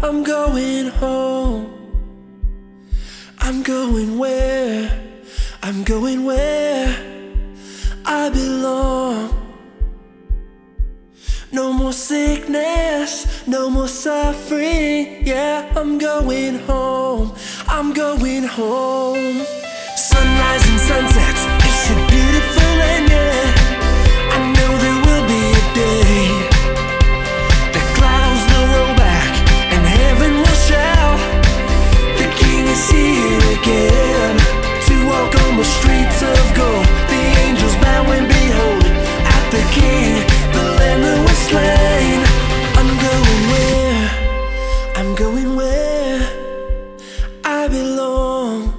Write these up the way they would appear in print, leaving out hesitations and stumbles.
I'm going home. I'm going where? I'm going where I belong. No more sickness, no more suffering. Yeah, I'm going home. I'm going home. Sunrise and sunsets, it's a beautiful land, yeah. I know there will be a day the clouds will roll back and heaven will shout, the King is here again to walk on the streets of gold. The angels bow and behold at the King, the Lamb who was slain. I'm going where? I'm going where I belong.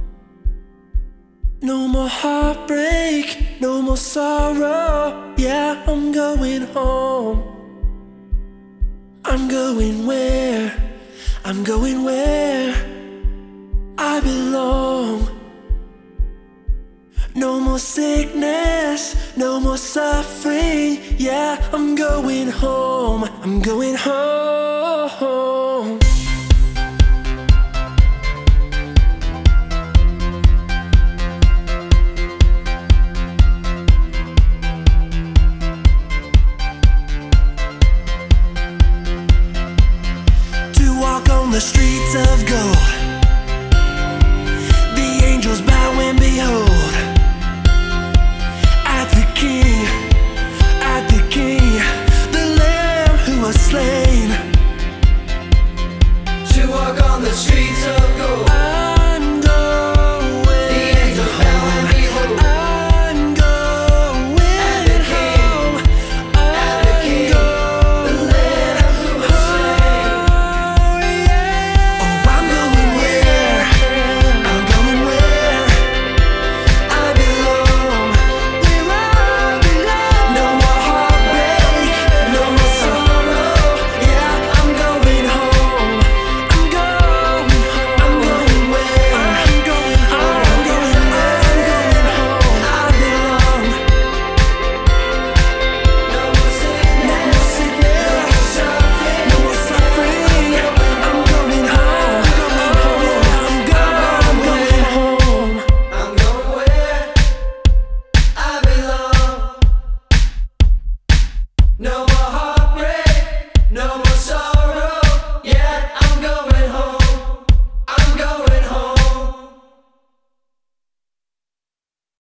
No more heartbreak, no more sorrow. Yeah, I'm going home. I'm going where? I'm going where I belong. No more sickness, no more suffering. Yeah, I'm going home. I'm going home.